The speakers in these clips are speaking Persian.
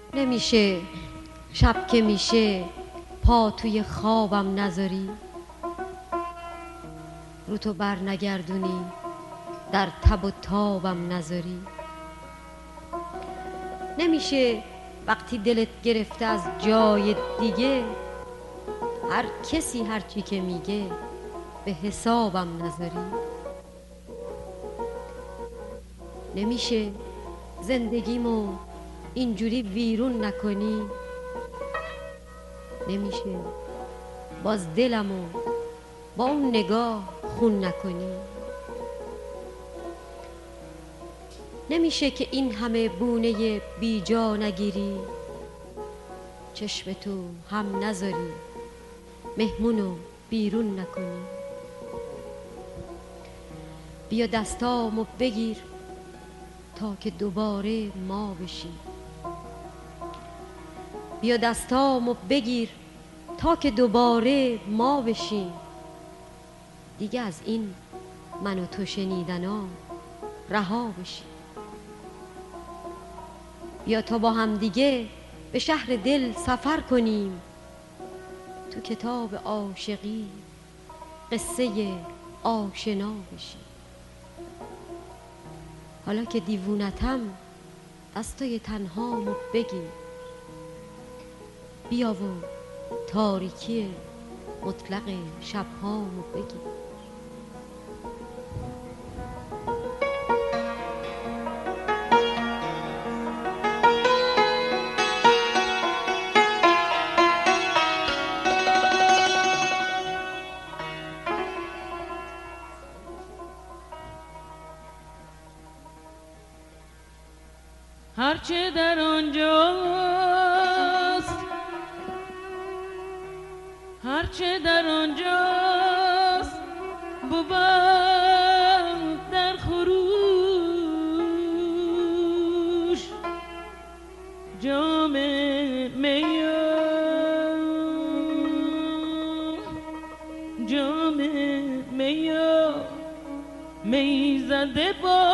نمیشه شب که میشه پا توی خوابم نذاری، رو تو بر نگردونی در تب و تابم نذاری. نمیشه وقتی دلت گرفته از جای دیگه هر کسی هر چی که میگه به حسابم نذاری. نمیشه زندگیمو اینجوری ویرون نکنی، نمیشه باز دلمو با اون نگاه خون نکنی. نمیشه که این همه بونه بی جا نگیری، چشم تو هم نذاری مهمونو بیرون نکنی. بیا دستامو بگیر تا که دوباره ما بشیم، بیا دستامو بگیر تا که دوباره ما بشیم. دیگه از این من و تو شنیدنا رها بشیم. بیا تا با هم دیگه به شهر دل سفر کنیم، تو کتاب عاشقی قصه آشنا بشیم. حالا که دیوونتم دستای تنهامو بگیر، بیا و تاریکی مطلق شبهامو بگیر. هرچه در آنجاست، هرچه در آنجاست بود در خروش. جام میا، جام میا، می زده با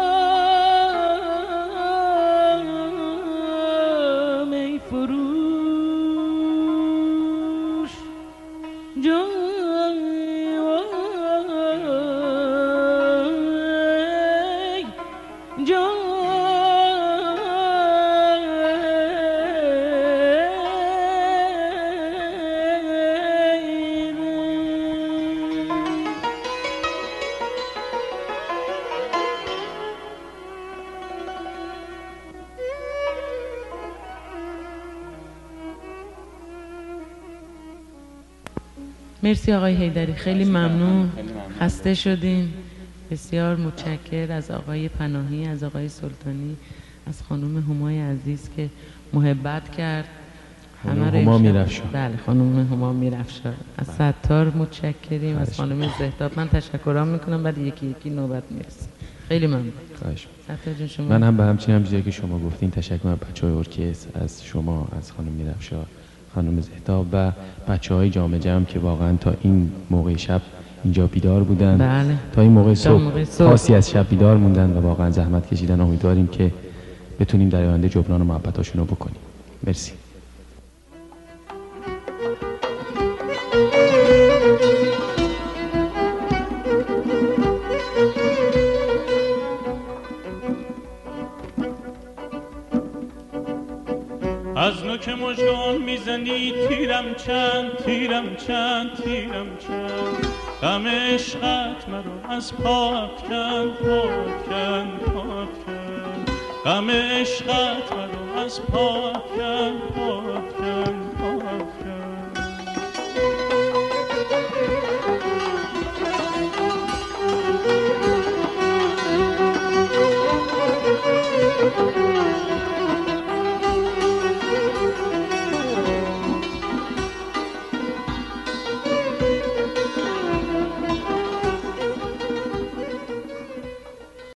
مرسی آقای حیدری، خیلی ممنون. خسته شدیم. بسیار متشکر از آقای پناهی، از آقای سلطانی، از خانم همای عزیز که محبت کرد. هما میرفشا. بله خانم هما میرفشا. از ستار متشکریم، از خانم زهتاب. من تشکرام میکنم، بعد یکی یکی نوبت میرسه. خیلی ممنون. خواهش ستار جون شما. من هم به همچنین هم چیزی که شما گفتین تشکر از بچهای ارکستر، از شما، از خانم میرفشا، خانم زهتاب و بچه‌های جام جم که واقعا تا این موقع شب اینجا بیدار بودن. بله. تا این موقع صبح پاسی از شب بیدار موندن و واقعا زحمت کشیدن. امیدواریم که بتونیم در آینده جبران و محبتاشون رو بکنیم. مرسی. از نوک مژگان میزنی تیرم چند، تیرم چند، تیرم چند. غم عشقت مرا از پا افکن، پا افکن، پا افکن. غم عشقت مرا از پا افکن، پا افکن.